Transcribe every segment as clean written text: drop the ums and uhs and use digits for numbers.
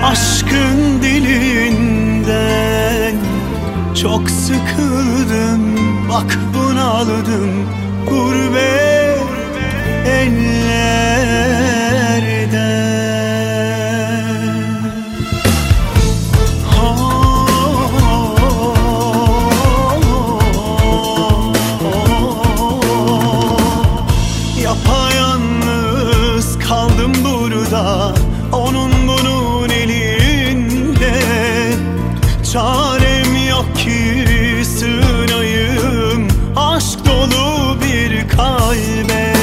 Aşkın dilinden çok sıkıldım, bak bunaldım gurbet ellerde. Yapayalnız kaldım burada, onun bunun elinde. Çarem yok ki sığınayım aşk dolu bir kalbe.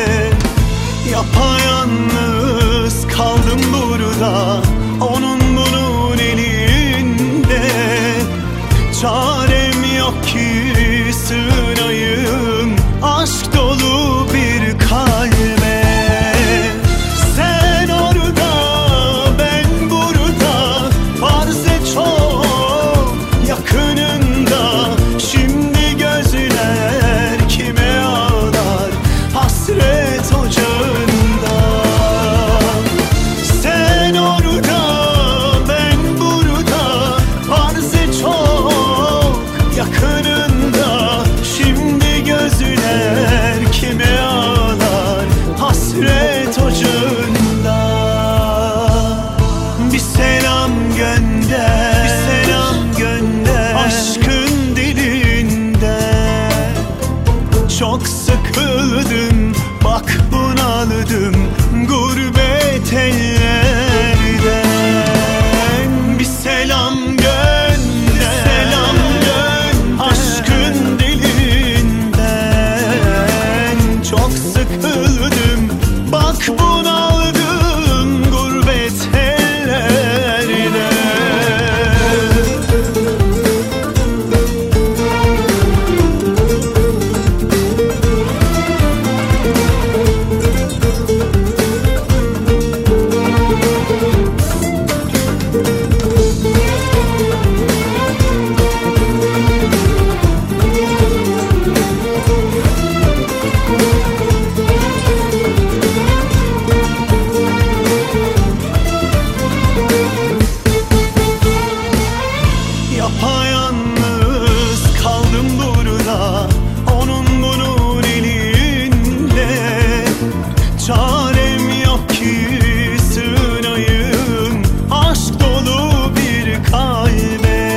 Yapayalnız kaldım burada, onun bunun elinde. Çarem yok ki sığınayım aşk dolu bir kalbe. Sen orada, ben burada, farz et çok yakınında. Şimdi gözler kime ağlar hasret ocağında. Sen orada, ben burada, farz et çok yakınında. Şimdi gözler kime ağlar hasret ocağında. Bir selam gönder, bir selam gönder aşkın dilinden. Çok sıkıldım, bak bunaldım gurbet ellerden. Bir selam gönder, selam gönder aşkın dilinden. Çok sıkıldım, bak bunaldım gurbet ellerde. Yapayalnız kaldım burada, onun bunun elinde. Çarem yok ki sığınayım aşk dolu bir kalbe.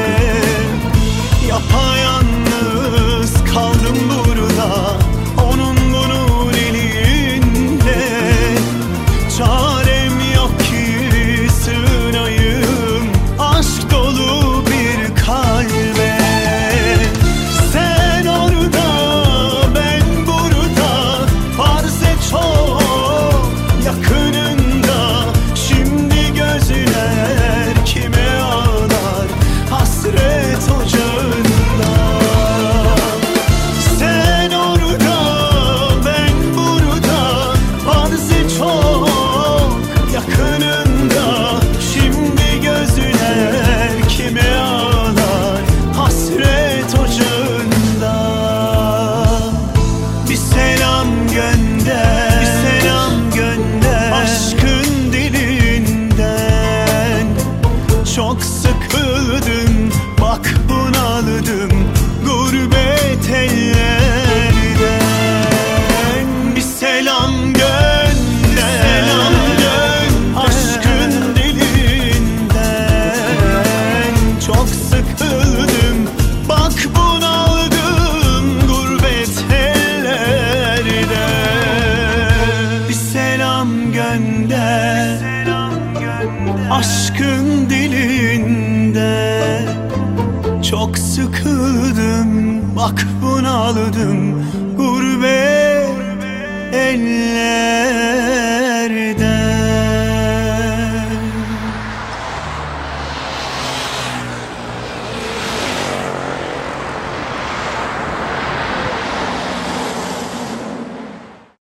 Yapayalnız kaldım burada, onun bunun elinde. Çarem yok ki sığınayım aşk dolu bir kalbe. Sen orada, ben burada, farz et çok yakınında. Şimdi gözler kime ağlar hasret ocağında. Sen orada, ben burada, farz et çok yakınında. Şimdi gözler kime ağlar hasret ocağında. Bir selam gönder, bir selam gönder aşkın dilinden. Çok sıkıldım, bak bunaldım gurbet ellerden. Bir selam gönder, selam gönder aşkın dilinden. Çok sıkıldım, bak bunaldım gurbet ellerde. Bir selam gönder, aşkın dilinden. Çok sıkıldım, bak bunaldım gurbet ellerde.